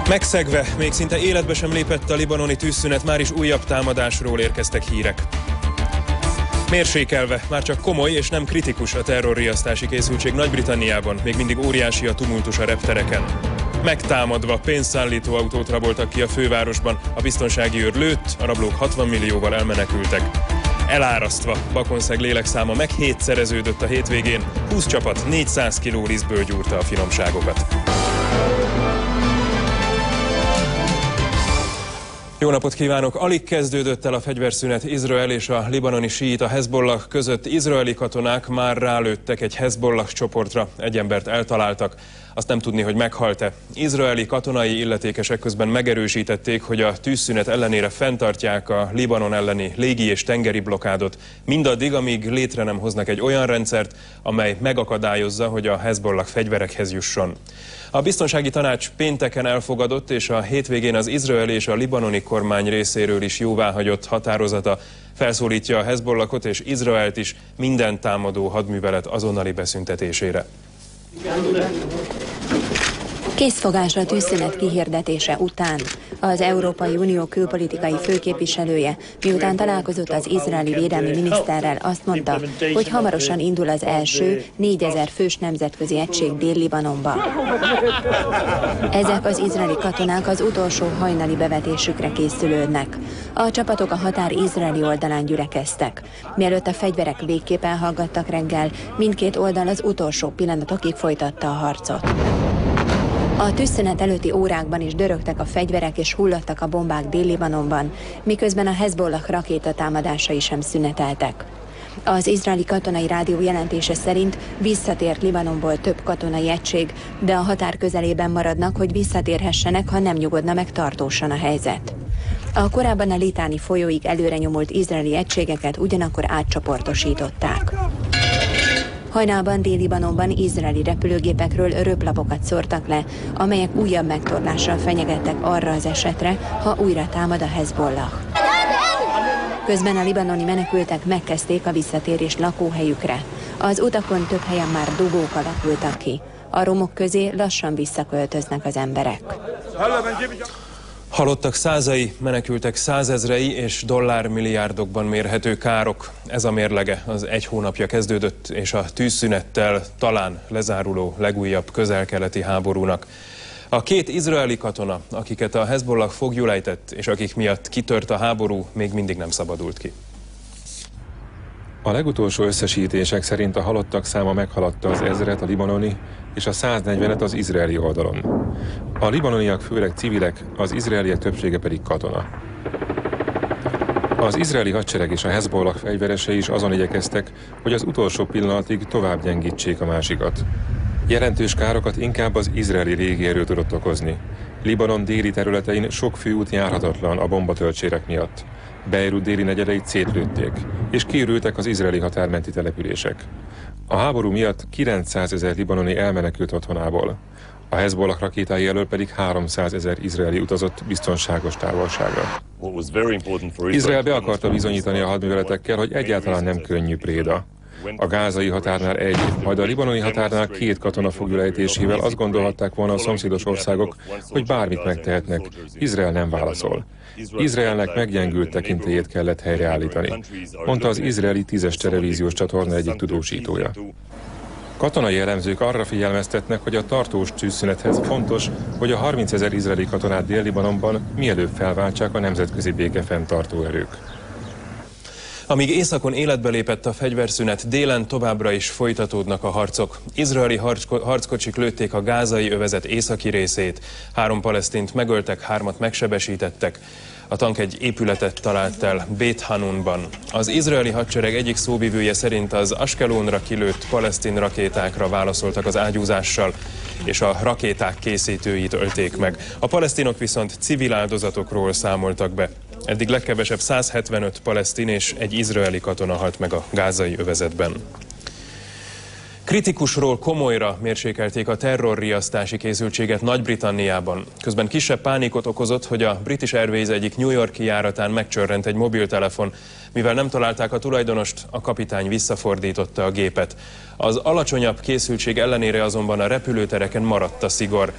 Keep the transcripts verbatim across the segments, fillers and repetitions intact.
Megszegve, még szinte életbe sem lépett a libanoni tűzszünet, már is újabb támadásról érkeztek hírek. Mérsékelve, már csak komoly és nem kritikus a terrorriasztási készültség Nagy-Britanniában, még mindig óriási a tumultus a reptereken. Megtámadva, pénzszállító autót raboltak ki a fővárosban, a biztonsági őr lőtt, a rablók hatvan millióval elmenekültek. Elárasztva, Bakonszeg lélekszáma meg hétszereződött a hétvégén, húsz csapat négyszáz kiló lisztből gyúrta a finomságokat. Jó napot kívánok! Alig kezdődött el a fegyverszünet Izrael és a libanoni síita Hezbollah között. Izraeli katonák már rálőttek egy Hezbollah csoportra, egy embert eltaláltak. Azt nem tudni, hogy meghalt-e. Izraeli katonai illetékesek közben megerősítették, hogy a tűzszünet ellenére fenntartják a Libanon elleni légi és tengeri blokádot, mindaddig, amíg létre nem hoznak egy olyan rendszert, amely megakadályozza, hogy a Hezbollah fegyverekhez jusson. A biztonsági tanács pénteken elfogadott, és a hétvégén az izraeli és a libanoni kormány részéről is jóváhagyott határozata felszólítja a Hezbollahot és Izraelt is minden támadó hadművelet azonnali beszüntetésére. Készfogásra tűzszünet kihirdetése után az Európai Unió külpolitikai főképviselője, miután találkozott az izraeli védelmi miniszterrel, azt mondta, hogy hamarosan indul az első négyezer fős nemzetközi egység Dél-Libanonba. Ezek az izraeli katonák az utolsó hajnali bevetésükre készülődnek. A csapatok a határ izraeli oldalán gyülekeztek. Mielőtt a fegyverek végképp elhallgattak reggel, mindkét oldal az utolsó pillanatokig folytatta a harcot. A tűzszünet előtti órákban is dörögtek a fegyverek és hullottak a bombák Dél-Libanonban, miközben a Hezbollah rakétatámadásai sem szüneteltek. Az izraeli katonai rádió jelentése szerint visszatért Libanonból több katonai egység, de a határ közelében maradnak, hogy visszatérhessenek, ha nem nyugodna meg tartósan a helyzet. A korábban a Litáni folyóig előre nyomult izraeli egységeket ugyanakkor átcsoportosították. Hajnalban Dél-Libanonban izraeli repülőgépekről röplapokat szórtak le, amelyek újabb megtorlással fenyegettek arra az esetre, ha újra támad a Hezbollah. Közben a libanoni menekültek megkezdték a visszatérést lakóhelyükre. Az utakon több helyen már dugók alakultak ki. A romok közé lassan visszaköltöznek az emberek. Halottak százai, menekültek százezrei és dollármilliárdokban mérhető károk. Ez a mérlege az egy hónapja kezdődött és a tűzszünettel talán lezáruló legújabb közel-keleti háborúnak. A két izraeli katona, akiket a Hezbollah foglyul ejtett, és akik miatt kitört a háború, még mindig nem szabadult ki. A legutolsó összesítések szerint a halottak száma meghaladta az ezret a libanoni és a száznegyvenet az izraeli oldalon. A libanoniak főleg civilek, az izraeliek többsége pedig katona. Az izraeli hadsereg és a Hezbollah fegyveresei is azon igyekeztek, hogy az utolsó pillanatig tovább gyengítsék a másikat. Jelentős károkat inkább az izraeli légierő tudott okozni. Libanon déli területein sok főút járhatatlan a bombatöltsérek miatt. Beirut déli negyedeit szétlőtték, és kiürültek az izraeli határmenti települések. A háború miatt kilencszázezer libanoni elmenekült otthonából. A Hezbollah rakétái elől pedig háromszázezer izraeli utazott biztonságos távolságra. Izrael be akarta bizonyítani a hadműveletekkel, hogy egyáltalán nem könnyű préda. A gázai határnál egy, majd a libanoni határnál két katona foglyulejtésével azt gondolhatták volna a szomszédos országok, hogy bármit megtehetnek. Izrael nem válaszol. Izraelnek meggyengült tekintélyét kellett helyreállítani, mondta az izraeli tízes televíziós csatorna egyik tudósítója. Katonai elemzők arra figyelmeztetnek, hogy a tartós tűzszünethez fontos, hogy a harmincezer izraeli katonát Dél-Libanonban mielőbb felváltsák a nemzetközi béke fenntartó erők. Amíg északon életbe lépett a fegyverszünet, délen továbbra is folytatódnak a harcok. Izraeli harckocsik lőtték a gázai övezet északi részét, három palesztint megöltek, hármat megsebesítettek. A tank egy épületet talált el Bét Hanunban. Az izraeli hadsereg egyik szóvivője szerint az Askelonra kilőtt palesztin rakétákra válaszoltak az ágyúzással, és a rakéták készítőit ölték meg. A palesztinok viszont civil áldozatokról számoltak be. Eddig legkevesebb száz hetvenöt palesztin és egy izraeli katona halt meg a gázai övezetben. Kritikusról komolyra mérsékelték a terrorriasztási készültséget Nagy-Britanniában. Közben kisebb pánikot okozott, hogy a British Airways egyik New York-i járatán megcsörrent egy mobiltelefon. Mivel nem találták a tulajdonost, a kapitány visszafordította a gépet. Az alacsonyabb készültség ellenére azonban a repülőtereken maradt a szigor.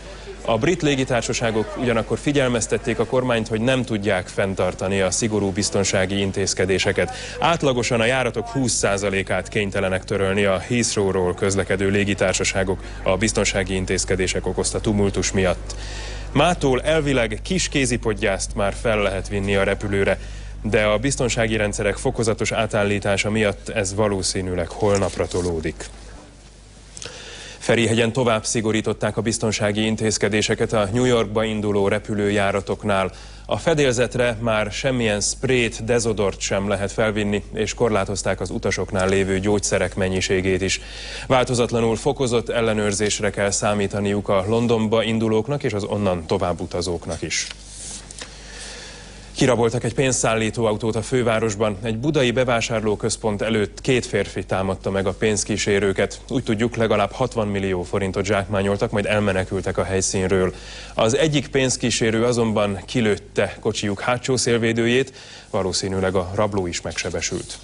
A brit légitársaságok ugyanakkor figyelmeztették a kormányt, hogy nem tudják fenntartani a szigorú biztonsági intézkedéseket. Átlagosan a járatok húsz százalékát kénytelenek törölni a Heathrow-ról közlekedő légitársaságok a biztonsági intézkedések okozta tumultus miatt. Mától elvileg kis kézipodgyászt már fel lehet vinni a repülőre, de a biztonsági rendszerek fokozatos átállítása miatt ez valószínűleg holnapra tolódik. Ferihegyen tovább szigorították a biztonsági intézkedéseket a New Yorkba induló repülőjáratoknál. A fedélzetre már semmilyen sprayt, dezodort sem lehet felvinni, és korlátozták az utasoknál lévő gyógyszerek mennyiségét is. Változatlanul fokozott ellenőrzésre kell számítaniuk a Londonba indulóknak és az onnan tovább utazóknak is. Kiraboltak egy pénzszállító autót a fővárosban. Egy budai bevásárlóközpont előtt két férfi támadta meg a pénzkísérőket. Úgy tudjuk, legalább hatvan millió forintot zsákmányoltak, majd elmenekültek a helyszínről. Az egyik pénzkísérő azonban kilőtte kocsijuk hátsó szélvédőjét, valószínűleg a rabló is megsebesült.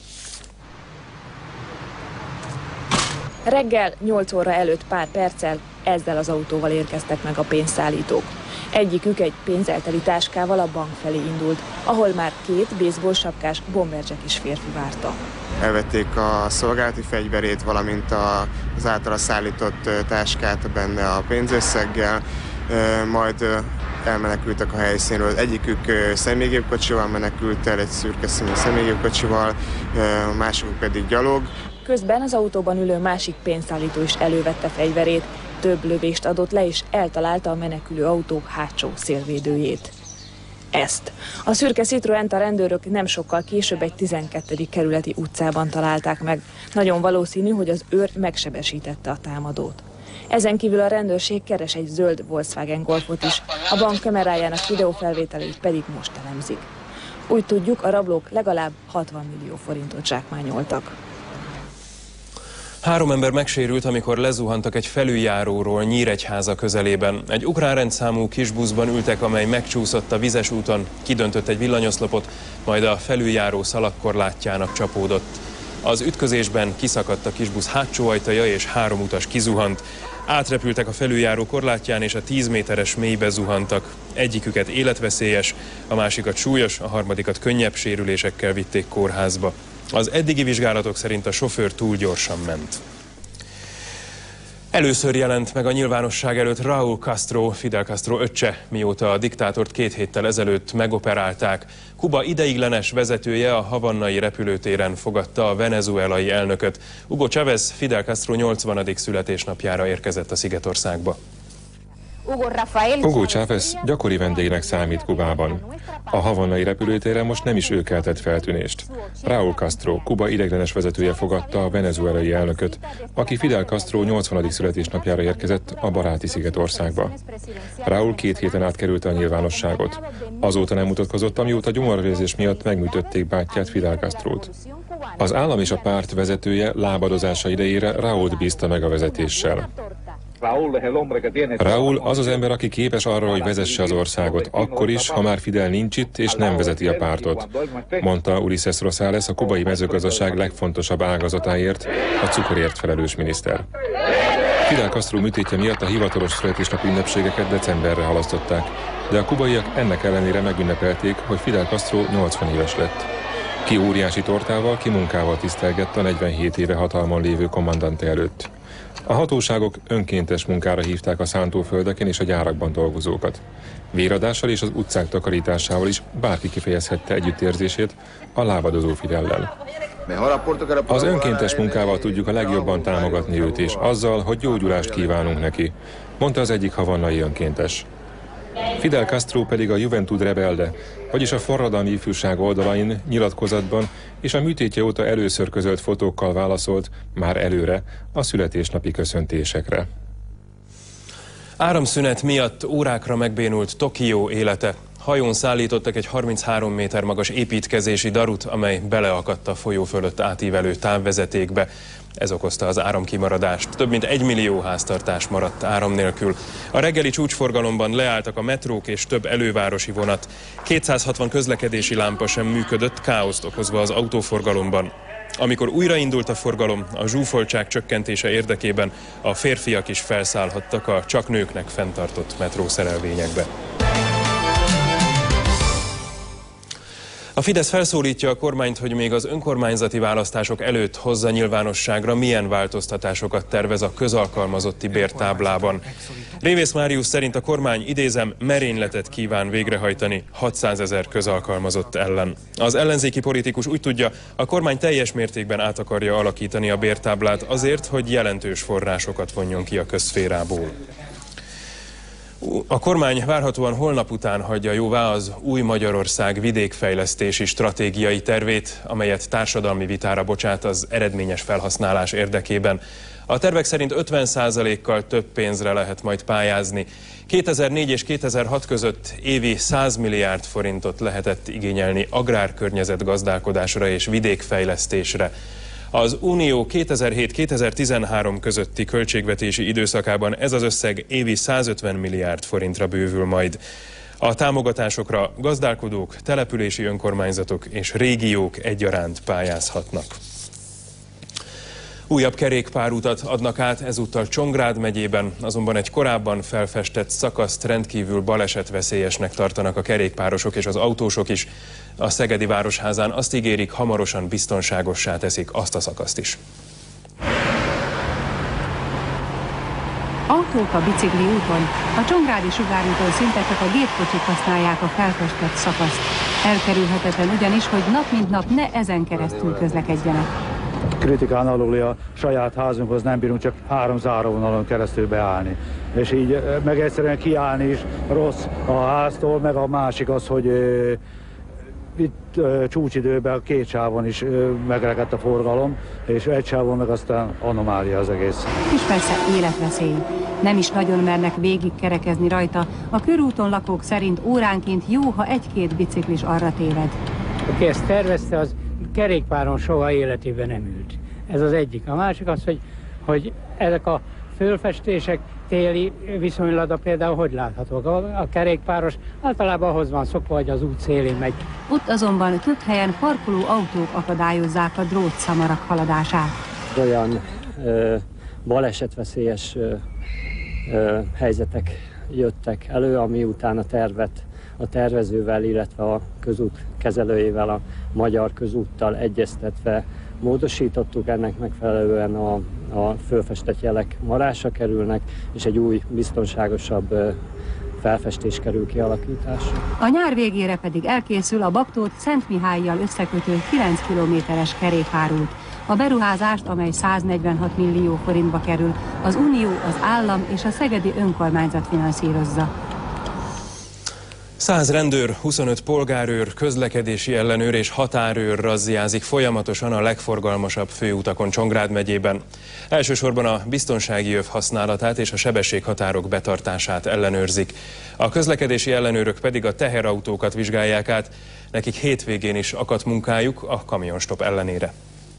Reggel nyolc óra előtt pár perccel ezzel az autóval érkeztek meg a pénzszállítók. Egyikük egy pénzelteli táskával a bank felé indult, ahol már két baseball sapkás bomberjackis férfi várta. Elvették a szolgálati fegyverét, valamint az általa szállított táskát benne a pénzösszeggel, majd elmenekültek a helyszínről. Egyikük személygépkocsival menekült el, egy szürke színű személygépkocsival, a másikuk pedig gyalog. Közben az autóban ülő másik pénzszállító is elővette fegyverét, több lövést adott le és eltalálta a menekülő autó hátsó szélvédőjét. Ezt a szürke Citroent a rendőrök nem sokkal később egy tizenkettedik kerületi utcában találták meg. Nagyon valószínű, hogy az őr megsebesítette a támadót. Ezen kívül a rendőrség keres egy zöld Volkswagen Golfot is, a bank kamerájának videófelvételét pedig most elemzik. Úgy tudjuk, a rablók legalább hatvan millió forintot zsákmányoltak. Három ember megsérült, amikor lezuhantak egy felüljáróról Nyíregyháza közelében. Egy ukrán rendszámú kisbuszban ültek, amely megcsúszott a vizes úton, kidöntött egy villanyoszlopot, majd a felüljáró szalagkorlátjának csapódott. Az ütközésben kiszakadt a kisbusz hátsó ajtaja, és három utas kizuhant. Átrepültek a felüljáró korlátján, és a tíz méteres mélybe zuhantak. Egyiküket életveszélyes, a másikat súlyos, a harmadikat könnyebb sérülésekkel vitték kórházba. Az eddigi vizsgálatok szerint a sofőr túl gyorsan ment. Először jelent meg a nyilvánosság előtt Raúl Castro, Fidel Castro öccse, mióta a diktátort két héttel ezelőtt megoperálták. Kuba ideiglenes vezetője a havannai repülőtéren fogadta a venezuelai elnököt. Hugo Chávez Fidel Castro nyolcvanadik születésnapjára érkezett a Szigetországba. Hugo Chávez gyakori vendégnek számít Kubában. A havannai repülőtéren most nem is ő keltett feltűnést. Raúl Castro, Kuba ideiglenes vezetője fogadta a venezuelai elnököt, aki Fidel Castro nyolcvanadik születésnapjára érkezett a baráti Szigetországba. Raúl két héten át kerülte a nyilvánosságot. Azóta nem mutatkozott, amióta gyomorvérzés miatt megműtötték bátyját, Fidel Castrót. Az állam és a párt vezetője lábadozása idejére Raúlt bízta meg a vezetéssel. Raúl az az ember, aki képes arra, hogy vezesse az országot, akkor is, ha már Fidel nincs itt és nem vezeti a pártot, mondta Ulises Rosales, a kubai mezőgazdaság legfontosabb ágazatáért, a cukorért felelős miniszter. Fidel Castro műtétje miatt a hivatalos születésnapi ünnepségeket decemberre halasztották, de a kubaiak ennek ellenére megünnepelték, hogy Fidel Castro nyolcvan éves lett. Ki óriási tortával, ki munkával tisztelgett a negyvenhét éve hatalmon lévő kommandante előtt. A hatóságok önkéntes munkára hívták a szántóföldeken és a gyárakban dolgozókat. Véradással és az utcák takarításával is bárki kifejezhette együttérzését a lábadozó Fidellel. Az önkéntes munkával tudjuk a legjobban támogatni őt, és azzal, hogy gyógyulást kívánunk neki, mondta az egyik havannai önkéntes. Fidel Castro pedig a Juventud Rebelde, vagyis a forradalmi ifjúság oldalain, nyilatkozatban és a műtétje óta először közölt fotókkal válaszolt már előre a születésnapi köszöntésekre. Áramszünet miatt órákra megbénult Tokió élete. Hajón szállítottak egy harminchárom méter magas építkezési darut, amely beleakadt a folyó fölött átívelő távvezetékbe. Ez okozta az áramkimaradást. Több mint egy millió háztartás maradt áram nélkül. A reggeli csúcsforgalomban leálltak a metrók és több elővárosi vonat. kétszázhatvan közlekedési lámpa sem működött, káoszt okozva az autóforgalomban. Amikor újraindult a forgalom, a zsúfoltság csökkentése érdekében a férfiak is felszállhattak a csak nőknek fenntartott metrószerelvényekbe. A Fidesz felszólítja a kormányt, hogy még az önkormányzati választások előtt hozza nyilvánosságra, milyen változtatásokat tervez a közalkalmazotti bértáblában. Révész Máriusz szerint a kormány, idézem, merényletet kíván végrehajtani hatszázezer közalkalmazott ellen. Az ellenzéki politikus úgy tudja, a kormány teljes mértékben át akarja alakítani a bértáblát azért, hogy jelentős forrásokat vonjon ki a közszférából. A kormány várhatóan holnap után hagyja jóvá az Új Magyarország vidékfejlesztési stratégiai tervét, amelyet társadalmi vitára bocsát az eredményes felhasználás érdekében. A tervek szerint ötven százalékkal több pénzre lehet majd pályázni. kétezer-négy és kétezer-hat között évi száz milliárd forintot lehetett igényelni agrárkörnyezetgazdálkodásra és vidékfejlesztésre. Az Unió kétezer-hét kétezer-tizenhárom közötti költségvetési időszakában ez az összeg évi százötven milliárd forintra bővül majd. A támogatásokra gazdálkodók, települési önkormányzatok és régiók egyaránt pályázhatnak. Újabb kerékpárutat adnak át ezúttal Csongrád megyében, azonban egy korábban felfestett szakaszt rendkívül balesetveszélyesnek tartanak a kerékpárosok és az autósok is. A Szegedi Városházán azt ígérik, hamarosan biztonságossá teszik azt a szakaszt is. Autók a bicikli úton, a Csongrádi sugárúton szinte csak a gépkocsik használják a felfestett szakaszt. Elkerülhetetlen ugyanis, hogy nap mint nap ne ezen keresztül közlekedjenek. Kritikán aluli a saját házunkhoz nem bírunk csak három záróvonalon keresztül beállni. És így meg egyszerűen kiállni is rossz a háztól, meg a másik az, hogy uh, itt uh, csúcsidőben a két sávon is uh, megrekedt a forgalom, és egy sávon meg aztán anomália az egész. És persze életveszély. Nem is nagyon mernek végig kerekezni rajta. A körúton lakók szerint óránként jó, ha egy-két biciklis arra téved. Aki ezt tervezte, az kerékpáron soha életében nem ült. Ez az egyik. A másik az, hogy, hogy ezek a fölfestések téli viszonylatban például hogy láthatók. A, a kerékpáros általában ahhoz van szokva, hogy az út szélén megy. Ott azonban több helyen parkoló autók akadályozzák a drótszamarak haladását. Olyan ö, balesetveszélyes ö, ö, helyzetek jöttek elő, ami után a tervet a tervezővel, illetve a közút kezelőjével, a Magyar Közúttal egyeztetve módosítottuk, ennek megfelelően a, a fölfestett jelek marásra kerülnek, és egy új, biztonságosabb felfestés kerül kialakításra. A nyár végére pedig elkészül a Baktót Szentmihállyal összekötő kilenc kilométeres kerékpárút. A beruházást, amely száznegyvenhat millió forintba kerül, az Unió, az állam és a szegedi önkormányzat finanszírozza. száz rendőr, huszonöt polgárőr, közlekedési ellenőr és határőr razziázik folyamatosan a legforgalmasabb főutakon Csongrád megyében. Elsősorban a biztonsági öv használatát és a sebességhatárok betartását ellenőrzik. A közlekedési ellenőrök pedig a teherautókat vizsgálják át, nekik hétvégén is akadt munkájuk a kamionstop ellenére.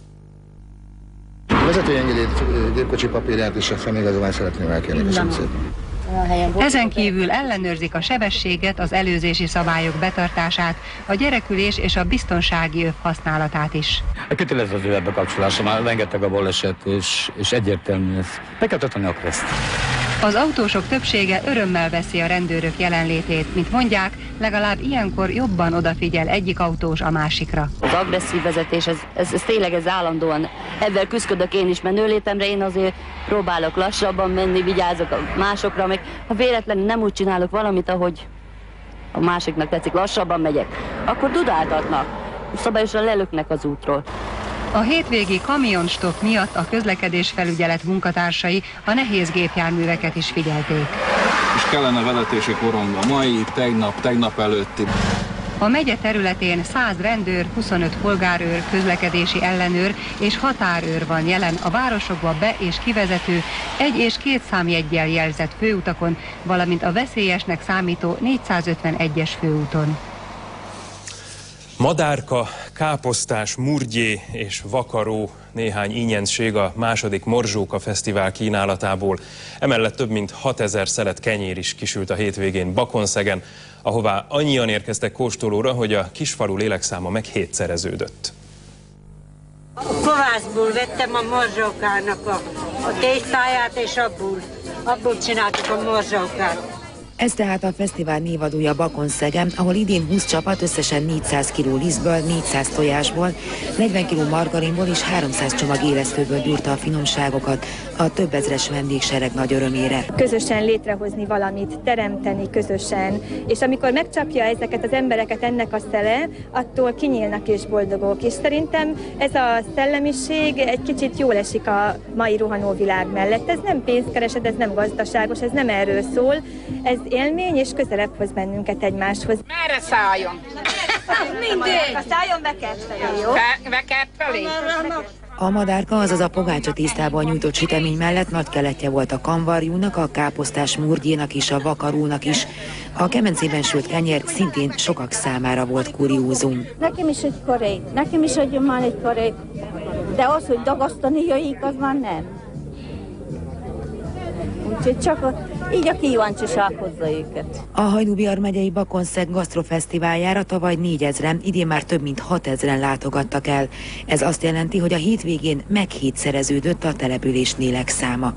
A vezetői engedélyt, gépkocsi papírját és a személyigazolványt szeretném elkérni. Köszönöm szépen. Ezen kívül ellenőrzik a sebességet, az előzési szabályok betartását, a gyerekülés és a biztonsági öv használatát is. A kötelező az életbekapcsolása, már rengeteg a baleset, és, és egyértelmű ez. Be kell tartani a ezt. Az autósok többsége örömmel veszi a rendőrök jelenlétét, mint mondják, legalább ilyenkor jobban odafigyel egyik autós a másikra. Az agresszív vezetés, ez, ez, ez tényleg ez állandóan. Ebben küzdök én is menőlétemre, én azért próbálok lassabban menni, vigyázok a másokra, meg ha véletlenül nem úgy csinálok valamit, ahogy a másiknak tetszik, lassabban megyek, akkor dudáltatnak, szabályosan lelöknek az útról. A hétvégi kamionstop miatt a közlekedésfelügyelet munkatársai a nehéz gépjárműveket is figyelték. És kellene vezetési korongban mai, tegnap, tegnap előtti. A megye területén száz rendőr, huszonöt polgárőr, közlekedési ellenőr és határőr van jelen a városokba be- és kivezető egy- és két számjeggyel jelzett főutakon, valamint a veszélyesnek számító négyszázötvenegyes főúton. Madárka, káposztás, murgyé és vakaró néhány ínyenség a második Morzsóka Fesztivál kínálatából. Emellett több mint hatezer szelet kenyér is kisült a hétvégén Bakonszegen, ahová annyian érkeztek kóstolóra, hogy a kisfalu lélekszáma meg hétszereződött. A kovászból vettem a morzsókának a, a tésztáját, és abból, abból csináltuk a morzsókát. Ez tehát a fesztivál névadója Bakonszegen, ahol idén húsz csapat összesen négyszáz kiló lisztből, négyszáz tojásból, negyven kiló margarinból és háromszáz csomag élesztőből gyúrta a finomságokat a több ezres vendégsereg nagy örömére. Közösen létrehozni valamit, teremteni közösen, és amikor megcsapja ezeket az embereket ennek a szele, attól kinyílnak és boldogok. És szerintem ez a szellemiség egy kicsit jól esik a mai rohanó világ mellett. Ez nem pénzkeresed, ez nem gazdaságos, ez nem erről szól. Ez élmény, és közelebb hoz bennünket egymáshoz. Merre szálljon? Mindig! Szálljon Vekert felé, jó? Vekert felé? A madárka, azaz a pogácsa tésztában nyújtott sütemény mellett nagy keletje volt a kanvarjúnak, a káposztás murgyénak és a vakarúnak is. A kemencében sült kenyér szintén sokak számára volt kuriózum. Nekem is egy koré, nekem is adjon már egy koré, de az, hogy dagasztani jöjjék, az már nem. Úgyhogy csak a, így a kíváncsiság hozza őket. A Hajdú-Bihar megyei Bakonszeg gasztrofesztiváljára tavaly négyezren, idén már több mint hatezren látogattak el. Ez azt jelenti, hogy a hétvégén meghétszereződött a település lélekszáma.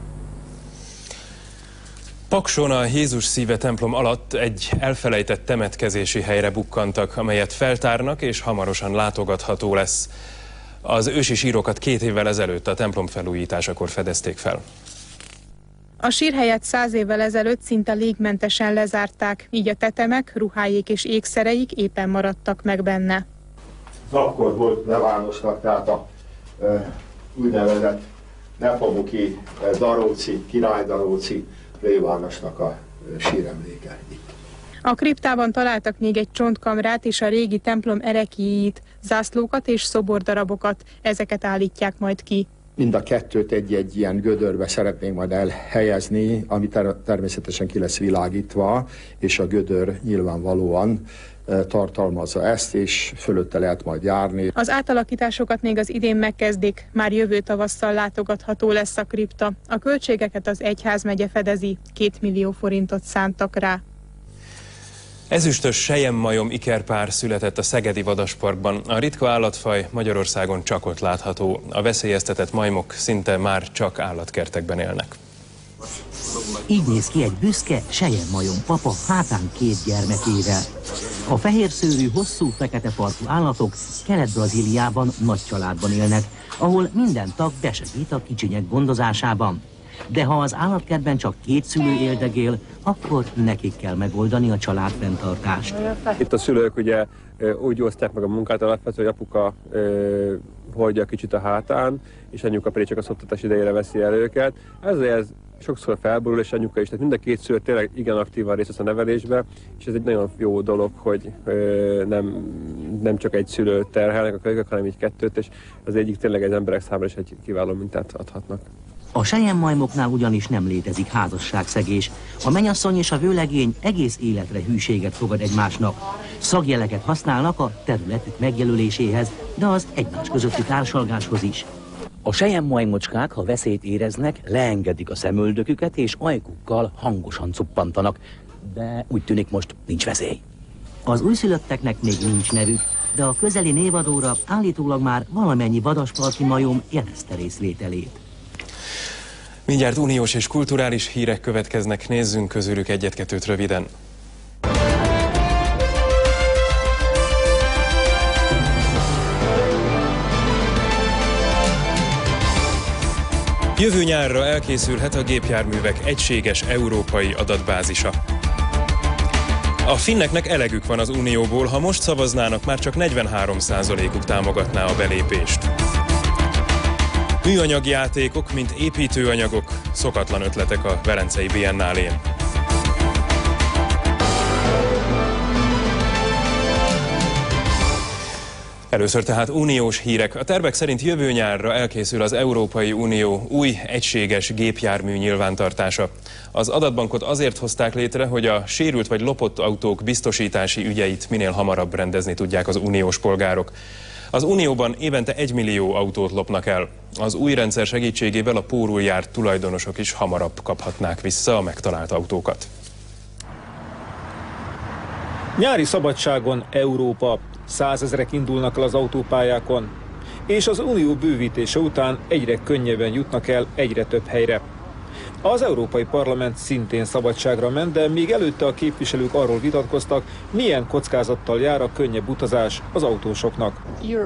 Pakson a Jézus Szíve templom alatt egy elfelejtett temetkezési helyre bukkantak, amelyet feltárnak és hamarosan látogatható lesz. Az ősi sírokat két évvel ezelőtt a templom felújításakor fedezték fel. A sírhelyet száz évvel ezelőtt szinte légmentesen lezárták, így a tetemek, ruháik és ékszereik éppen maradtak meg benne. Akkor volt Levánosnak, tehát a e, úgynevezett Nepomuki, e, Daróci, Király Daróci plébánosnak a e, síremléke itt. A kriptában találtak még egy csontkamrát és a régi templom ereklyéit, zászlókat és szobordarabokat, ezeket állítják majd ki. Mind a kettőt egy-egy ilyen gödörbe szeretnénk majd elhelyezni, ami ter- természetesen ki lesz világítva, és a gödör nyilvánvalóan e, tartalmazza ezt, és fölötte lehet majd járni. Az átalakításokat még az idén megkezdik, már jövő tavasszal látogatható lesz a kripta. A költségeket az egyházmegye fedezi, két millió forintot szántak rá. Ezüstös selyemmajom ikerpár született a Szegedi Vadasparkban. A ritka állatfaj Magyarországon csak ott látható. A veszélyeztetett majmok szinte már csak állatkertekben élnek. Így néz ki egy büszke selyemmajom papa hátán két gyermekével. A fehérszőrű, hosszú, fekete farkú állatok Kelet-Brazíliában nagy családban élnek, ahol minden tag besegít a kicsinyek gondozásában. De ha az állatkertben csak két szülő éldegél, akkor nekik kell megoldani a családfenntartást. Itt a szülők ugye úgy osztják meg a munkát alapvetően, hogy apuka ö, hordja kicsit a hátán, és anyuka pedig csak a szoptatás idejére veszi el őket. Ezért ez sokszor felborul, és anyuka is. Tehát mind a két szülő tényleg igen aktívan részt vesz a nevelésbe, és ez egy nagyon jó dolog, hogy ö, nem, nem csak egy szülőt terhelnek a kölykök, hanem így kettőt, és az egyik tényleg az emberek számára is egy kiváló mintát adhatnak. A selyemmajmoknál ugyanis nem létezik házasságszegés. A mennyasszony és a vőlegény egész életre hűséget fogad egymásnak. Szakjeleket használnak a területük megjelöléséhez, de az egymás közötti társalgáshoz is. A selyemmajmocskák, ha veszélyt éreznek, leengedik a szemöldöküket és ajkukkal hangosan cuppantanak. De úgy tűnik, most nincs veszély. Az újszülötteknek még nincs nevük, de a közeli névadóra állítólag már valamennyi vadasparki majom jelezte részvételét. Mindjárt uniós és kulturális hírek következnek, nézzünk közülük egyet-kettőt röviden. Jövő nyárra elkészülhet a gépjárművek egységes európai adatbázisa. A finneknek elegük van az unióból, ha most szavaznának, már csak negyvenhárom százalékuk támogatná a belépést. Műanyagjátékok, mint építőanyagok, szokatlan ötletek a Velencei Biennálén. Először tehát uniós hírek. A tervek szerint jövő nyárra elkészül az Európai Unió új egységes gépjármű nyilvántartása. Az adatbankot azért hozták létre, hogy a sérült vagy lopott autók biztosítási ügyeit minél hamarabb rendezni tudják az uniós polgárok. Az Unióban évente egy millió autót lopnak el. Az új rendszer segítségével a pórul járt tulajdonosok is hamarabb kaphatnák vissza a megtalált autókat. Nyári szabadságon Európa. Százezrek indulnak el az autópályákon. és az unió bővítése után egyre könnyebben jutnak el egyre több helyre. Az Európai Parlament szintén szabadságra ment, de még előtte a képviselők arról vitatkoztak, milyen kockázattal jár a könnyebb utazás az autósoknak.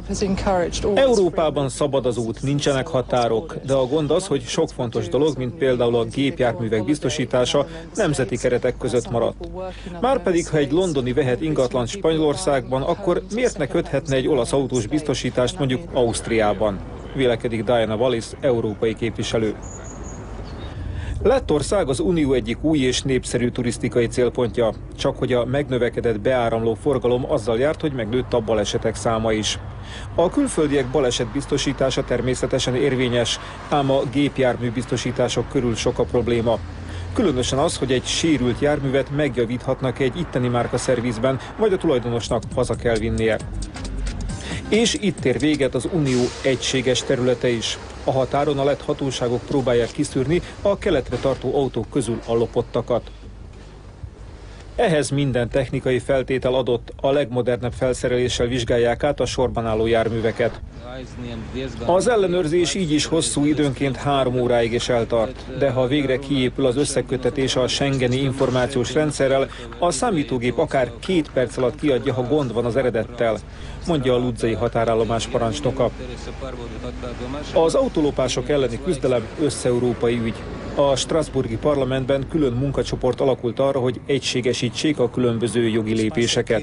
Európában szabad az út, nincsenek határok, de a gond az, hogy sok fontos dolog, mint például a gépjárművek biztosítása, nemzeti keretek között maradt. Márpedig, ha egy londoni vehet ingatlan Spanyolországban, akkor miért ne köthetne egy olasz autós biztosítást mondjuk Ausztriában? Vélekedik Diana Wallis, európai képviselő. Lettország az Unió egyik új és népszerű turisztikai célpontja, csak hogy a megnövekedett beáramló forgalom azzal járt, hogy megnőtt a balesetek száma is. A külföldiek balesetbiztosítása természetesen érvényes, ám a gépjármű biztosítások körül sok a probléma. Különösen az, hogy egy sérült járművet megjavíthatnak egy itteni márkaszervizben, vagy a tulajdonosnak haza kell vinnie. És itt ér véget az Unió egységes területe is. A határon a lett hatóságok próbálják kiszűrni a keletre tartó autók közül a lopottakat. Ehhez minden technikai feltétel adott, a legmodernebb felszereléssel vizsgálják át a sorban álló járműveket. Az ellenőrzés így is hosszú, időnként három óráig is eltart, de ha végre kiépül az összeköttetés a schengeni információs rendszerrel, a számítógép akár két perc alatt kiadja, ha gond van az eredettel, mondja a ludzai határállomás parancsnoka. Az autólopások elleni küzdelem összeurópai ügy. A strasbourgi parlamentben külön munkacsoport alakult arra, hogy egységesítsék a különböző jogi lépéseket.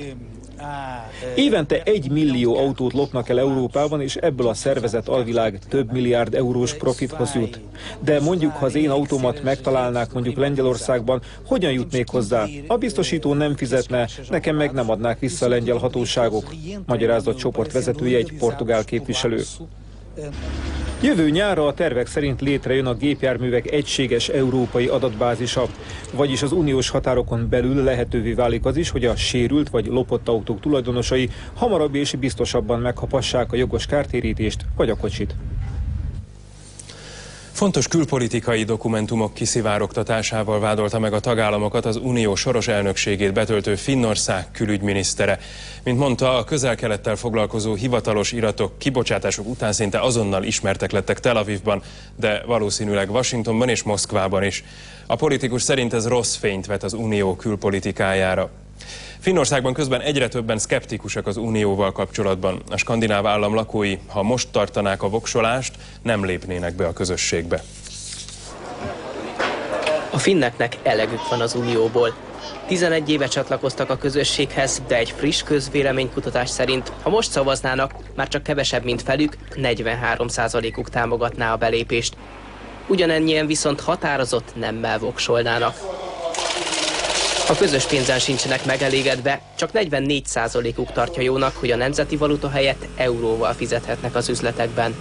Évente egy millió autót lopnak el Európában, és ebből a szervezett alvilág több milliárd eurós profithoz jut. De mondjuk, ha az én autómat megtalálnák mondjuk Lengyelországban, hogyan jutnék hozzá? A biztosító nem fizetne, nekem meg nem adnák vissza a lengyel hatóságok, magyarázott csoport vezetője, egy portugál képviselő. Jövő nyárra a tervek szerint létrejön a gépjárművek egységes európai adatbázisa, vagyis az uniós határokon belül lehetővé válik az is, hogy a sérült vagy lopott autók tulajdonosai hamarabb és biztosabban meghapassák a jogos kártérítést vagy a kocsit. Fontos külpolitikai dokumentumok kiszivárogtatásával vádolta meg a tagállamokat az Unió soros elnökségét betöltő Finnország külügyminisztere. Mint mondta, a közel-kelettel foglalkozó hivatalos iratok kibocsátások után szinte azonnal ismertek lettek Tel Avivban, de valószínűleg Washingtonban és Moszkvában is. A politikus szerint ez rossz fényt vet az Unió külpolitikájára. Finnországban közben egyre többen szkeptikusak az Unióval kapcsolatban. A skandináv állam lakói, ha most tartanák a voksolást, nem lépnének be a közösségbe. A finneknek elegük van az Unióból. tizenegy éve csatlakoztak a közösséghez, de egy friss közvéleménykutatás szerint, ha most szavaznának, már csak kevesebb, mint felük, negyvenhárom százalékuk támogatná a belépést. Ugyanennyien viszont határozott nemmel voksolnának. A közös pénzen sincsenek megelégedve, csak negyvennégy százalékuk tartja jónak, hogy a nemzeti valuta helyett euróval fizethetnek az üzletekben.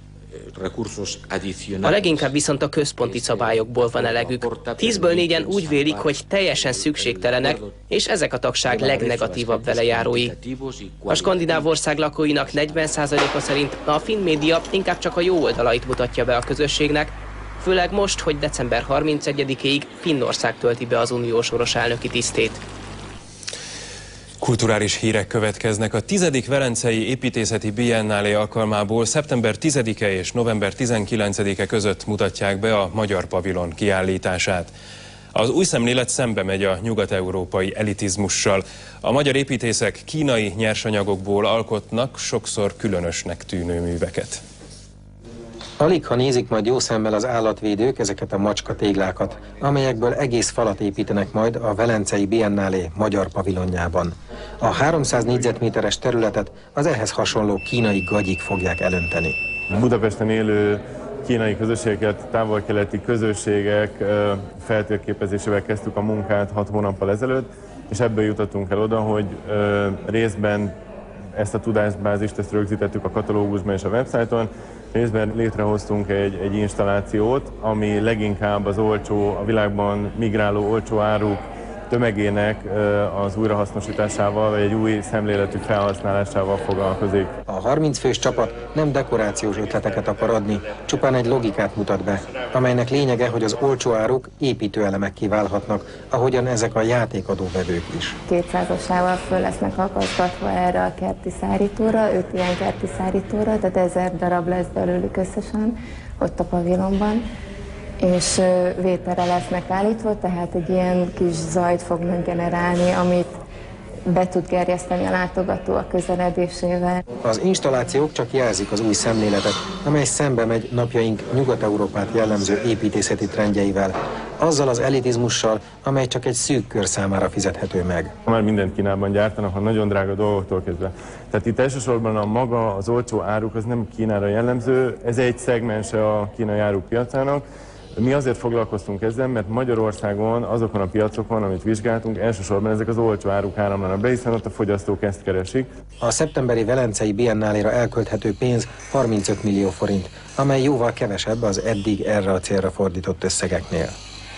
A leginkább viszont a központi szabályokból van elegük. Tízből négyen úgy vélik, hogy teljesen szükségtelenek, és ezek a tagság legnegatívabb velejárói. A skandináv ország lakóinak negyven százaléka szerint a finn média inkább csak a jó oldalait mutatja be a közösségnek, főleg most, hogy december harmincegyedikéig Finnország tölti be az unió soros elnöki tisztét. Kulturális hírek következnek. A tizedik Velencei Építészeti Biennálé alkalmából szeptember tizedike és november tizenkilencedike között mutatják be a Magyar Pavilon kiállítását. Az új szemlélet szembe megy a nyugat-európai elitizmussal. A magyar építészek kínai nyersanyagokból alkotnak sokszor különösnek tűnő műveket. Alig, ha nézik majd jó szemmel az állatvédők ezeket a macskatéglákat, amelyekből egész falat építenek majd a Velencei Biennálé magyar pavilonjában. A háromszáz négyzetméteres területet az ehhez hasonló kínai gagyik fogják elönteni. Budapesten élő kínai közösségeket, távol-keleti közösségek feltérképezésével kezdtük a munkát hat hónappal ezelőtt, és ebből jutottunk el oda, hogy részben ezt a tudásbázist ezt rögzítettük a katalógusban és a websájton, részben létrehoztunk egy, egy installációt, ami leginkább az olcsó, a világban migráló olcsó áruk tömegének az újrahasznosításával, vagy egy új szemléletű felhasználásával foglalkozik. A harminc fős csapat nem dekorációs ötleteket akar adni, csupán egy logikát mutat be, amelynek lényege, hogy az olcsó áruk építőelemekké válhatnak, ahogyan ezek a játékadóvevők is. kétszázasával föl lesznek akasztatva erre a kerti szárítóra, öt ilyen kerti szárítóra, tehát ezer darab lesz belőlük összesen ott a pavilonban, és vételre lesznek állítva, tehát egy ilyen kis zajt fognak generálni, amit be tud gerjeszteni a látogató a közeledésével. Az installációk csak jelzik az új szemléletet, amely szembe megy napjaink Nyugat-Európát jellemző építészeti trendjeivel, azzal az elitizmussal, amely csak egy szűk kör számára fizethető meg. Már mindent Kínában gyártanak, a nagyon drága dolgoktól kezdve. Tehát itt elsősorban a maga, az olcsó áruk az nem Kínára jellemző, ez egy szegmense a kínai áruk piacának. Mi azért foglalkoztunk ezzel, mert Magyarországon azokon a piacokon, amit vizsgáltunk, elsősorban ezek az olcsó áruk áramlanak be, hiszen ott a fogyasztók ezt keresik. A szeptemberi Velencei Biennáléra elkölthető pénz harmincöt millió forint, amely jóval kevesebb az eddig erre a célra fordított összegeknél.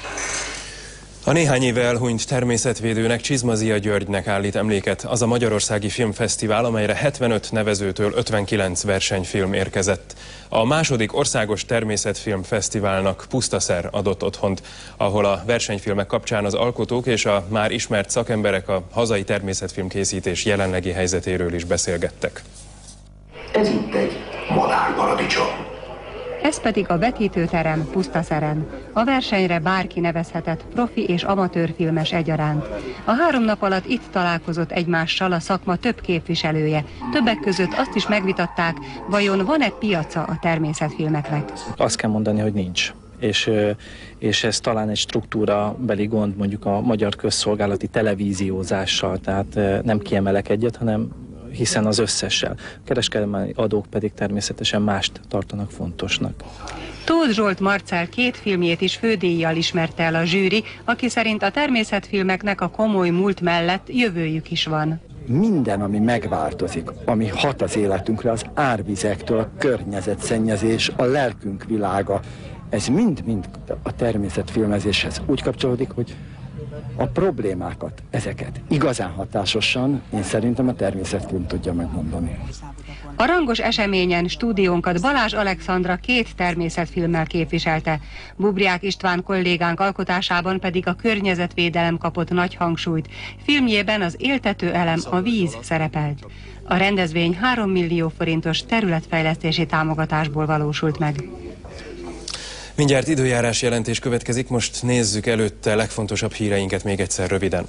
A néhány éve elhunyt természetvédőnek, Csizmazia Györgynek állít emléket az a magyarországi filmfesztivál, amelyre hetvenöt nevezőtől ötvenkilenc versenyfilm érkezett. A második országos természetfilmfesztiválnak Pusztaszer adott otthont, ahol a versenyfilmek kapcsán az alkotók és a már ismert szakemberek a hazai természetfilmkészítés jelenlegi helyzetéről is beszélgettek. Ez itt egy madárparadicsom. Ez pedig a vetítőterem Pusztaszeren. A versenyre bárki nevezhetett, profi és amatőr filmes egyaránt. A három nap alatt itt találkozott egymással a szakma több képviselője. Többek között azt is megvitatták, vajon van-e piaca a természetfilmeknek. Azt kell mondani, hogy nincs. És, és ez talán egy struktúrabeli gond mondjuk a magyar közszolgálati televíziózással, tehát nem kiemelek egyet, hanem hiszen az összessel. A kereskedelmi adók pedig természetesen mást tartanak fontosnak. Tóth Zsolt Marcell két filmjét is fődíjjal ismerte el a zsűri, aki szerint a természetfilmeknek a komoly múlt mellett jövőjük is van. Minden, ami megváltozik, ami hat az életünkre, az árvizektől, a környezetszennyezés, a lelkünk világa, ez mind-mind a természetfilmezéshez úgy kapcsolódik, hogy a problémákat, ezeket igazán hatásosan, én szerintem a természetfilm tudja megmondani. A rangos eseményen stúdiónkat Balázs Alexandra két természetfilmmel képviselte. Bubriák István kollégánk alkotásában pedig a környezetvédelem kapott nagy hangsúlyt. Filmjében az éltető elem, a víz szerepelt. A rendezvény három millió forintos területfejlesztési támogatásból valósult meg. Mindjárt időjárás jelentés következik, most nézzük előtte legfontosabb híreinket még egyszer röviden.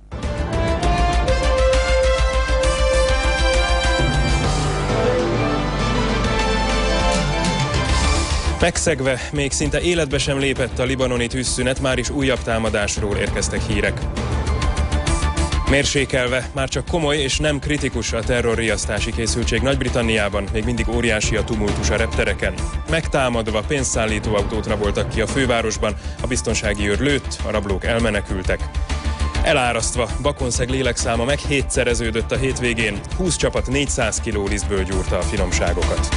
Megszegve, még szinte életbe sem lépett a libanoni tűzszünet, már is újabb támadásról érkeztek hírek. Mérsékelve, már csak komoly és nem kritikus a terrorriasztási készültség Nagy-Britanniában, még mindig óriási a tumultus a reptereken. Megtámadva pénzszállító autót raboltak ki a fővárosban, a biztonsági őr lőtt, a rablók elmenekültek. Elárasztva, Bakonszeg lélekszáma meg hétszereződött a hétvégén, húsz csapat négyszáz kiló lisztből gyúrta a finomságokat.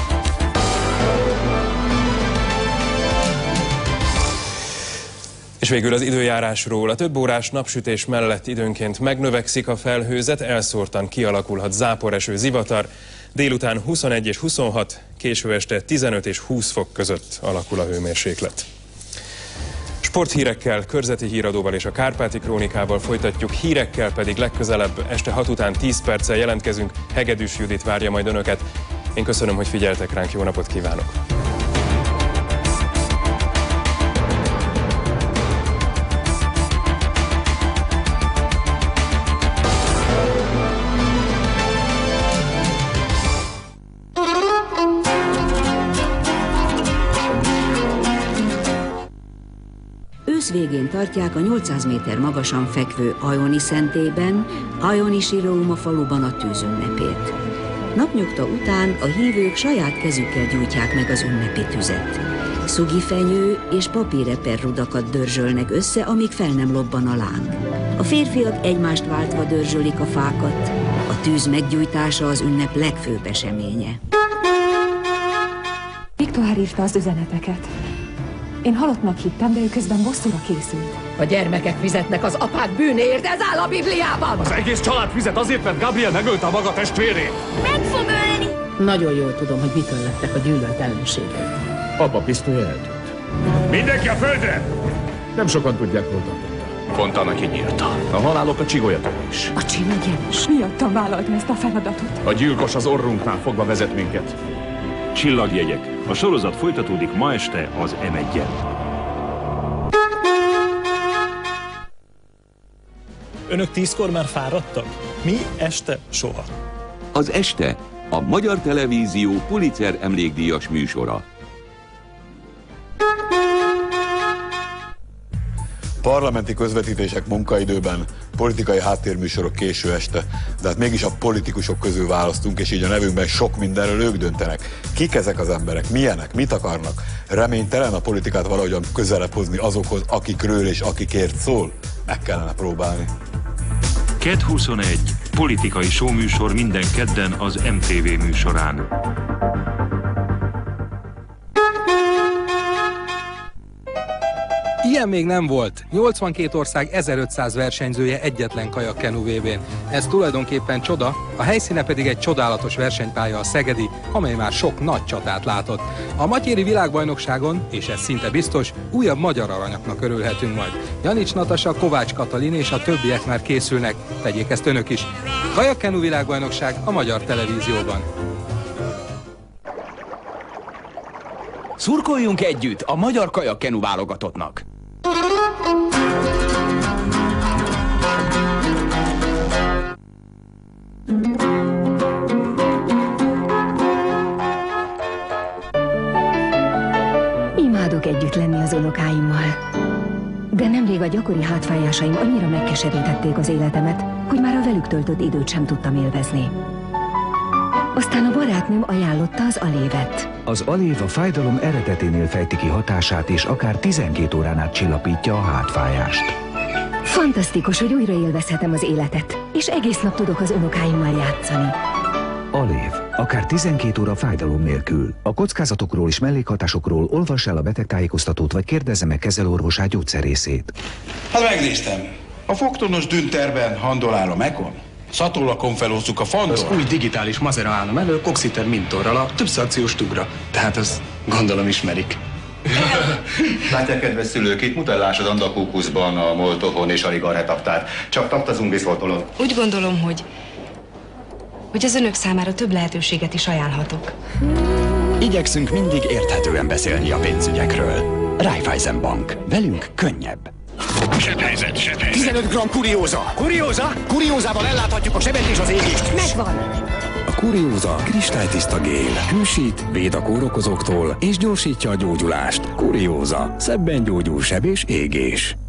És végül az időjárásról. A több órás napsütés mellett időnként megnövekszik a felhőzet, elszórtan kialakulhat záporeső, zivatar. Délután huszonegy és huszonhat, késő este tizenöt és húsz fok között alakul a hőmérséklet. Sporthírekkel, körzeti híradóval és a Kárpáti Krónikával folytatjuk, hírekkel pedig legközelebb este hat után tíz perccel jelentkezünk. Hegedűs Judit várja majd önöket. Én köszönöm, hogy figyeltek ránk, jó napot kívánok! Ősz végén tartják a nyolcszáz méter magasan fekvő Ajoni szentében, Ajoni Sirouma faluban a tűzünnepét. Napnyugta után a hívők saját kezükkel gyújtják meg az ünnepi tüzet. Szugifenyő és papíreperrudakat dörzsölnek össze, amíg fel nem lobban a láng. A férfiak egymást váltva dörzsölik a fákat. A tűz meggyújtása az ünnep legfőbb eseménye. Viktor írta az üzeneteket. Én halottnak hittem, de ő közben bosszúra készült. A gyermekek fizetnek az apák bűnéért, ez áll a Bibliában! Az egész család fizet azért, mert Gabriel megölte a maga testvérét! Meg fog ölni! Nagyon jól tudom, hogy mitől lettek a gyűlölt ellenségek. Apa pisztolya eltűnt. Mindenki a földre! Nem sokan tudják, hol tartotta. Fontana kinyírta. A halálok a csigolyatól is. A csillagjeles miattam vállaltam ezt a feladatot. A gyilkos az orrunknál fogva vezet minket. Csillagjegyek. A sorozat folytatódik ma este az em egyen. Önök tízkor már fáradtak? Mi este soha. Az Este, a Magyar Televízió Pulitzer emlékdíjas műsora. Parlamenti közvetítések munkaidőben, politikai háttérműsorok késő este, de hát mégis a politikusok közül választunk, és így a nevünkben sok mindenről ők döntenek. Kik ezek az emberek? Milyenek? Mit akarnak? Reménytelen a politikát valahogyan közelebb hozni azokhoz, akikről és akikért szól? Meg kellene próbálni. Kedd huszonegy. Politikai showműsor minden kedden az em té vé műsorán. Ilyen még nem volt. nyolcvankét ország ezerötszáz versenyzője egyetlen kajakkenu vé bén. Ez tulajdonképpen csoda, a helyszíne pedig egy csodálatos versenypálya, a szegedi, amely már sok nagy csatát látott. A matyéri világbajnokságon, és ez szinte biztos, újabb magyar aranyaknak örülhetünk majd. Janics Natasa, Kovács Katalin és a többiek már készülnek. Tegyék ezt önök is. Kajakkenu világbajnokság a Magyar Televízióban. Szurkoljunk együtt a magyar kajakkenu válogatottnak! Imádok együtt lenni az unokáimmal. De nemrég a gyakori hátfájásaim annyira megkeserítették az életemet, hogy már a velük töltött időt sem tudtam élvezni. Aztán a barátnőm ajánlotta az Alévet. Az Alév a fájdalom eredeténél fejti ki hatását, és akár tizenkét órán át csillapítja a hátfájást. Fantasztikus, hogy újra élvezhetem az életet, és egész nap tudok az unokáimmal játszani. Alév, akár tizenkét óra fájdalom nélkül. A kockázatokról és mellékhatásokról olvass el a betegtájékoztatót, vagy kérdezze meg kezelőorvosát, gyógyszerészét. Hát megnéztem. A fogtonos dünterben handolál a Mekon. Szatólakon felhozzuk a Fandor. Az új digitális Mazera állom elő, Coxeter Mintorral a többszakciós tugra. Tehát ezt gondolom ismerik. Látják, kedves szülők, itt mutellásod Andakókuszban, a Moltovon és alig a retaptát. Csak taptazunk viszoltolon. Úgy gondolom, hogy hogy az önök számára több lehetőséget is ajánlhatok. Igyekszünk mindig érthetően beszélni a pénzügyekről. Raiffeisen Bank. Velünk könnyebb. Sebhelyzet, sebhelyzet. tizenöt gramm kurióza. Kurióza? Kuriózával elláthatjuk a sebet és az égést. Megvan! A kurióza kristálytiszta gél. Hűsít, véd a kórokozóktól és gyorsítja a gyógyulást. Kurióza. Szebben gyógyul seb és égés.